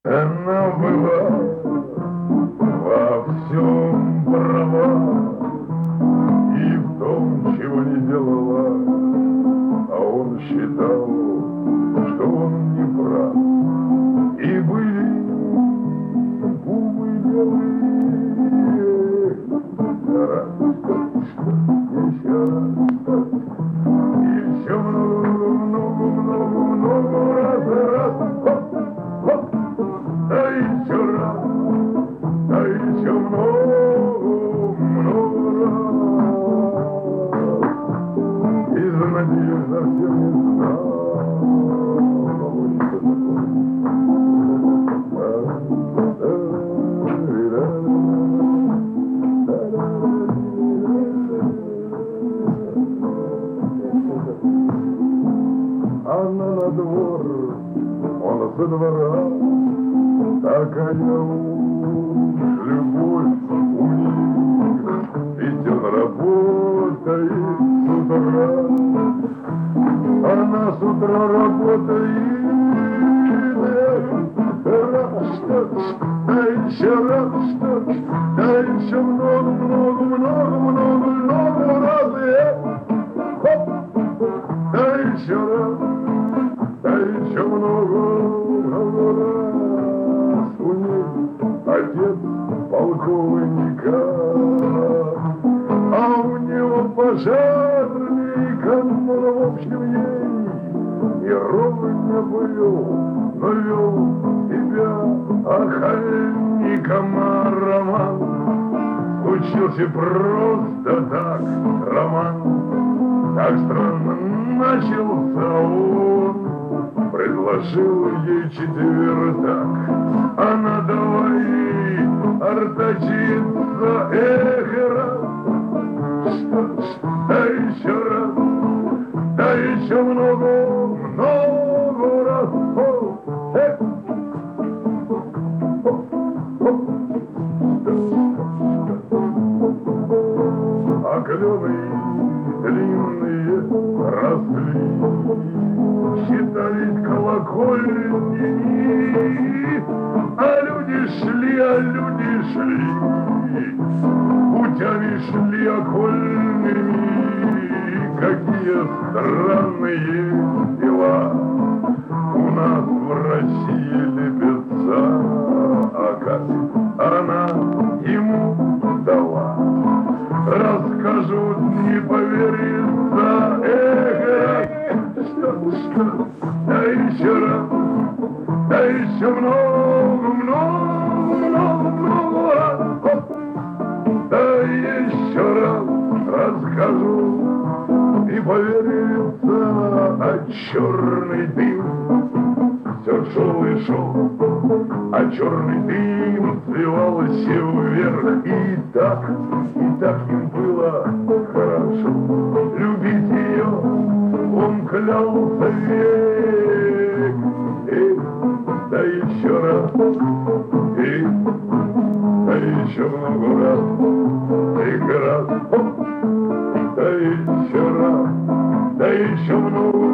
Она была во всем права, и в том, чего не делала, а он считал, что он не прав. И были губы белые, раз, еще раз, еще много раз, да еще раз, да еще много раз. И занадеюсь совсем не знал, что Она на двор, он со двора, такая уж любовь у них, ведь он работает с утра, она с утра работает, раз, да еще раз, да еще много раз, да еще раз. Да еще много раз у них отец полковника, а у него пожарника, ну, в общем, ей и ровно был, но вел себя охальником, а роман случился просто так, роман так странно начался он. Предложил ей четвертак, она давай артачиться, раз, да еще раз, да еще много раз, а клены длинные росли, считались колокольни, а люди шли, путями шли окольными. Какие странные дела у нас в России лепятся, а как она ему дала, расскажут, не поверится, что, да еще раз, да еще много раз, да еще раз расскажу, и поверится, а черный дым все шел и шел, а черный дым взвивался вверх, и так им было хорошо. Любить ее он клялся век, да еще раз, да еще много раз, да еще раз, да еще много.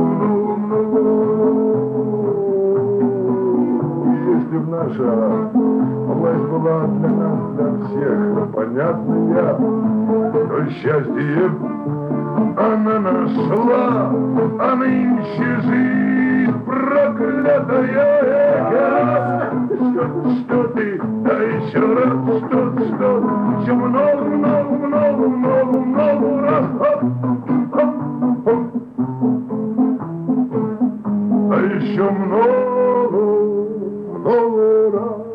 Если б наша власть была для нас, для всех понятная, то счастье она нашла, а нынче жизнь проклятая. Что ты, да еще раз, что, еще много раз, а еще много раз.